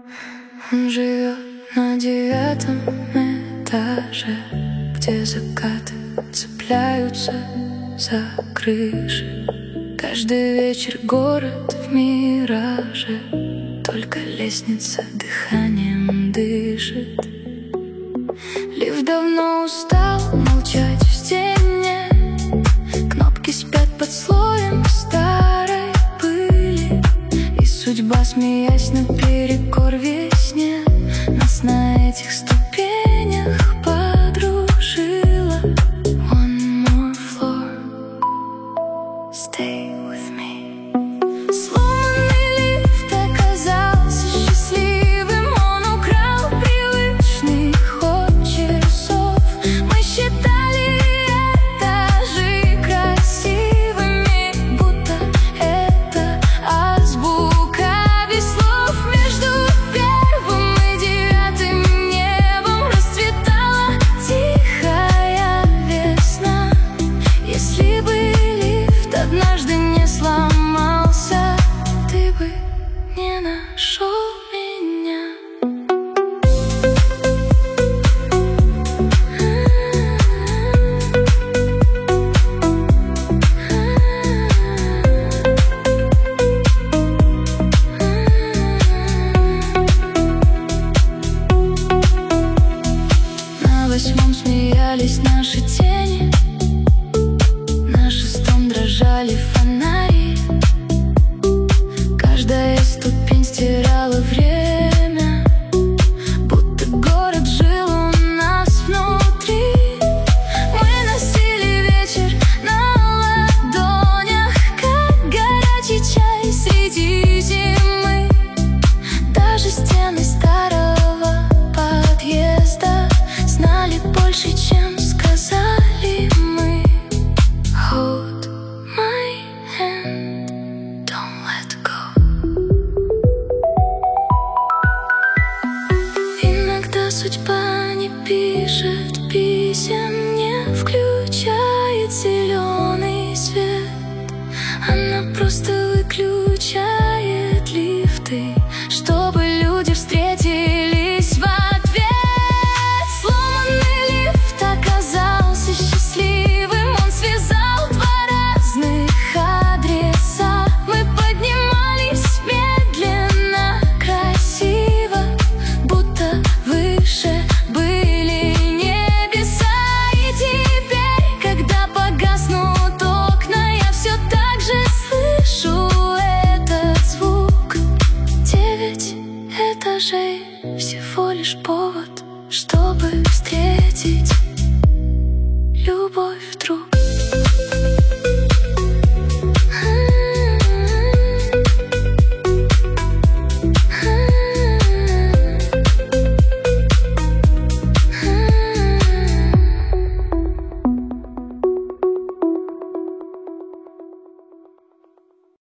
Он живет на 9-м этаже, где закаты цепляются за крыши. Каждый вечер город в мираже, только лестница дыханием дышит. Лифт давно устал молчать в стене, кнопки спят под слоем старой пыли. И судьба, смеясь наперекор весне, нас на этих ступенях подружила. One more floor, stay with me. Сломанный лифт оказался счастливым, он украл привычный ход часов. Мы считали этажи красивыми, будто это азбука без слов. Между первым и 9-м небом расцветала тихая весна. Если бы лифт однажды не сломался, ты бы не нашел меня. На 8-м смеялись наши тени, на 6-м дрожали фонари. Каждая ступень стирала время, будто город жил у нас внутри. Мы носили вечер на ладонях, как горячий чай среди зимы. Даже стены старого подъезда знали больше, чем сказали мы. Hold my hand, don't let go. Иногда судьба не пишет писем, не включает зеленый свет. Она просто выключает лифты, чтобы люди встретились в ответ. Сломанный лифт оказался счастливым, он связал два разных адреса. Мы поднимались медленно, красиво, будто выше были небеса. И теперь, когда погаснут окна, я все так же слышу этот звук. 9 этажей — всего лишь повод, чтобы встретиться.